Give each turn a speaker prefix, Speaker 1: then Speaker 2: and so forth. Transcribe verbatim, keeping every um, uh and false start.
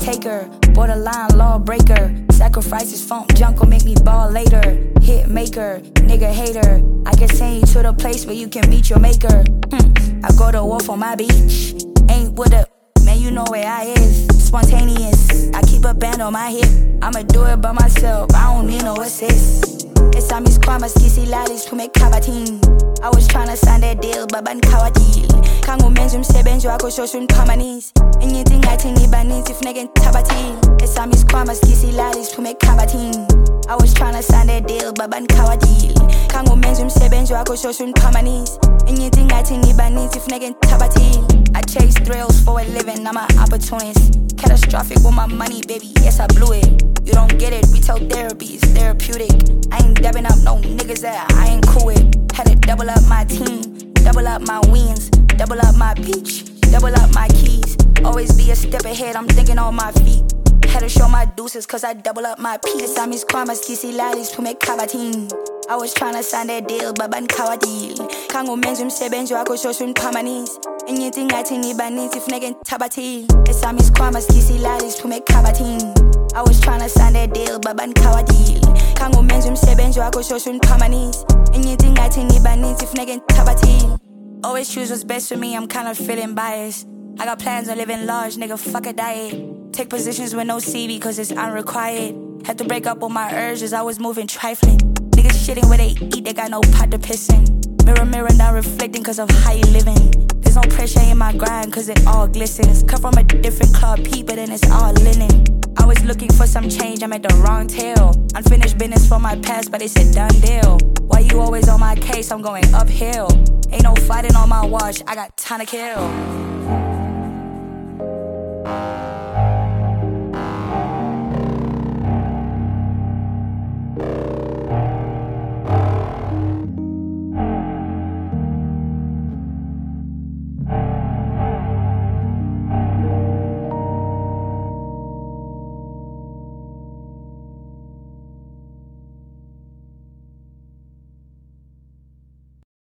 Speaker 1: taker, borderline lawbreaker. Sacrifices, funk junk will make me ball later. Hit maker, nigga hater. I can send you to the place where you can meet your maker. Hmm. I go to war for my beach. Ain't with a man, you know where I is. Spontaneous, I keep a band on my hip. I'ma do it by myself, I don't need no assist. Esa mis kwamas kisi lalis pume kabatin. I was tryna sign that deal, but ban kawatil. Kangu menzum sebenjo ako shoshun pamanis. Anything I think ibanit if negen tabatil. Esa mis kwamas kisi lalis pume kabatin. I was tryna sign that deal, but ban kawatil. Kangu menzum sebenjo ako shoshun pamanis. Anything I think ibanit if negen tabatil. I chase thrills for a living, I'm an opportunist. Catastrophic with my money, baby, yes I blew it. You don't get it, retail therapy is therapeutic. I ain't dabbing up no niggas that I ain't cool with. Had to double up my team, double up my wins, double up my peach, double up my keys. Always be a step ahead, I'm thinking on my feet. Had to show my deuces cause I double up my piece. I miss kwamas kisi lalis pume kabatin. I was tryna sign that deal, but ban kawadil. Kangu menzum sebenjo ako shoshun pamanis. Anything I think ibanit if negen tabatil. Esa mis kwamas kisi lalis pume kabatin. I was tryna sign that deal, but ban kawadil. Kangu menzum sebenjo ako shoshun pamanis. Anything I think ibanit if negen tabatil. Always choose what's best for me, I'm kinda feeling biased. I got plans on living large, nigga, fuck a diet. Take positions with no C V cause it's unrequired. Had to break up with my urges, I was moving trifling. Niggas shitting where they eat, they got no pot to piss in. Mirror, mirror, now reflecting cause of how you living. There's no pressure in my grind cause it all glistens. Come from a different club, people, then it's all linen. I was looking for some change, I'm at the wrong tail. Unfinished business from my past, but it's a done deal. Why you always on my case, I'm going uphill. Ain't no fighting on my watch, I got time to kill.